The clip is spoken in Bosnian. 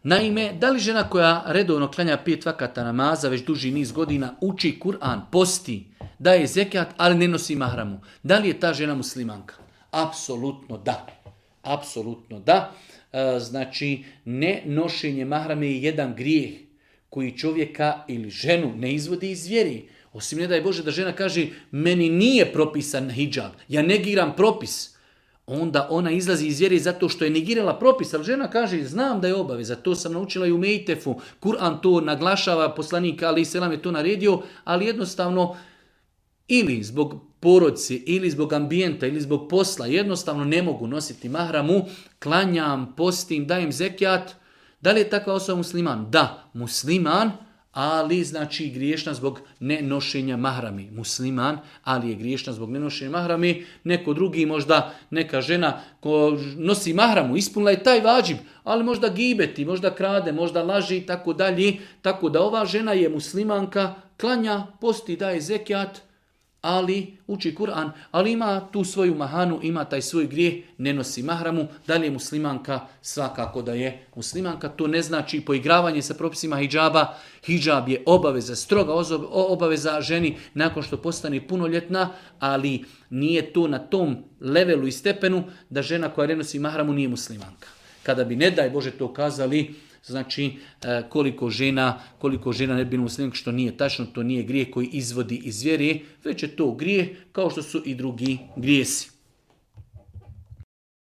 Naime, da li žena koja redovno klanja 5 vakata namaza već duži niz godina uči Kur'an, posti, daje zekat, ali ne nosi mahramu, da li je ta žena muslimanka? Apsolutno da. Apsolutno da. Znači, ne nošenje mahrame je jedan grijeh koji čovjeka ili ženu ne izvodi iz vjeri. Osim ne daj Bože da žena kaže meni nije propisan hidžab, ja negiram propis. Onda ona izlazi iz vjere zato što je negirala propis, ali žena kaže znam da je obaveza, to sam naučila i u Mejtefu, Kur'an to naglašava, poslanik Ali Selam je to naredio, ali jednostavno ili zbog porodice, ili zbog ambijenta, ili zbog posla, jednostavno ne mogu nositi mahramu, klanjam, postim, dajem zekijat. Da li je takva osoba musliman? Da, musliman, ali znači griješna zbog nenošenja mahrami. Musliman, ali je griješna zbog nenošenja mahrami. Neko drugi, možda neka žena ko nosi mahramu, ispunila je taj vađib, ali možda gibeti, možda krade, možda laži i tako dalje. Tako da ova žena je muslimanka, klanja, posti, daje zekijat, ali uči Kur'an, ali ima tu svoju mahanu, ima taj svoj grijeh, ne nosi mahramu. Da li je muslimanka? Svakako da je muslimanka. To ne znači poigravanje sa propisima hidžaba. Hidžab je obaveza, stroga obaveza ženi nakon što postane punoljetna, ali nije to na tom levelu i stepenu da žena koja ne nosi mahramu nije muslimanka. Kada bi, ne daj Bože, to kazali, znači koliko žena ne bi bilo muslimanka, što nije tačno, to nije grijeh koji izvodi iz vjere, već je to grijeh kao što su i drugi grijesi.